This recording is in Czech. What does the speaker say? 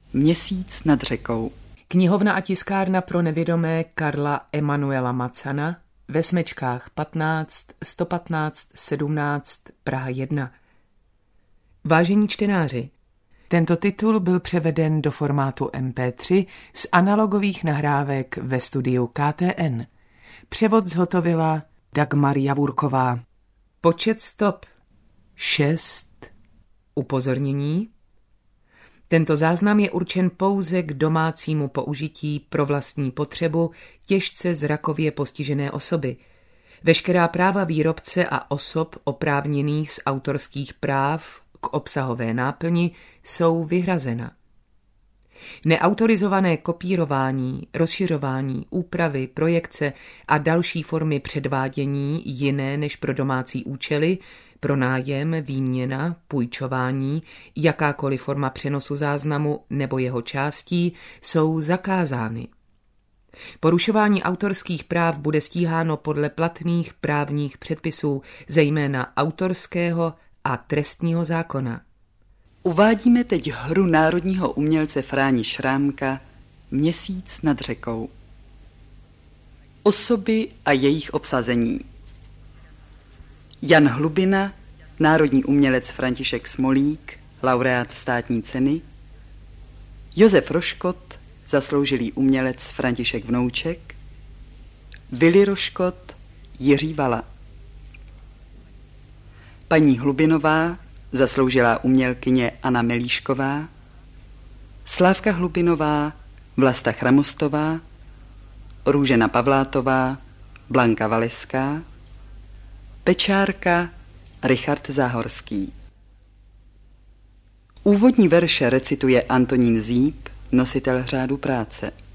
Měsíc nad řekou. Knihovna a tiskárna pro nevědomé Karla Emanuela Macana ve Smečkách 15 115 17 Praha 1. Vážení čtenáři, tento titul byl převeden do formátu MP3 z analogových nahrávek ve studiu KTN. Převod zhotovila Dagmar Javurková. Počet stop 6. Upozornění. Tento záznam je určen pouze k domácímu použití pro vlastní potřebu těžce zrakově postižené osoby. Veškerá práva výrobce a osob oprávněných z autorských práv k obsahové náplni jsou vyhrazena. Neautorizované kopírování, rozšiřování, úpravy, projekce a další formy předvádění jiné než pro domácí účely, pronájem, výměna, půjčování, jakákoliv forma přenosu záznamu nebo jeho částí jsou zakázány. Porušování autorských práv bude stíháno podle platných právních předpisů, zejména autorského a trestního zákona. Uvádíme teď hru národního umělce Fráni Šrámka Měsíc nad řekou. Osoby a jejich obsazení. Jan Hlubina, národní umělec František Smolík, laureát státní ceny. Josef Roškot, zasloužilý umělec František Vnouček. Vili Roškot, Jiří Vala. Paní Hlubinová, zasloužilá umělkyně Anna Melíšková. Slávka Hlubinová, Vlasta Chramostová. Růžena Pavlátová, Blanka Valeská. Pečárka Richard Záhorský. Úvodní verše recituje Antonín Zíp, nositel Řádu práce.